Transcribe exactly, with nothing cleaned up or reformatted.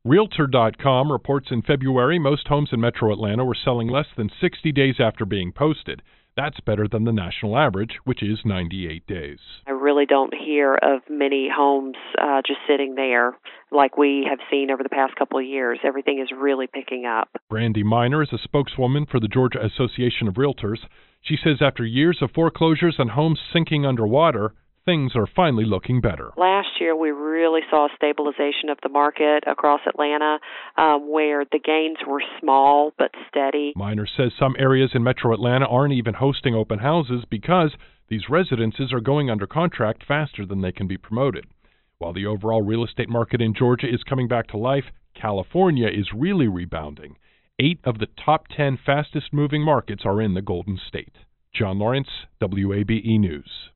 Realtor dot com reports in February most homes in Metro Atlanta were selling less than sixty days after being posted. That's better than the national average, which is ninety-eight days. I really don't hear of many homes uh, just sitting there like we have seen over the past couple of years. Everything is really picking up. Brandy Miner is a spokeswoman for the Georgia Association of Realtors. She says after years of foreclosures and homes sinking underwater, things are finally looking better. Last year, we really saw a stabilization of the market across Atlanta, um, where the gains were small but steady. Miner says some areas in Metro Atlanta aren't even hosting open houses because these residences are going under contract faster than they can be promoted. While the overall real estate market in Georgia is coming back to life, California is really rebounding. Eight of the top ten fastest moving markets are in the Golden State. John Lawrence, W A B E News.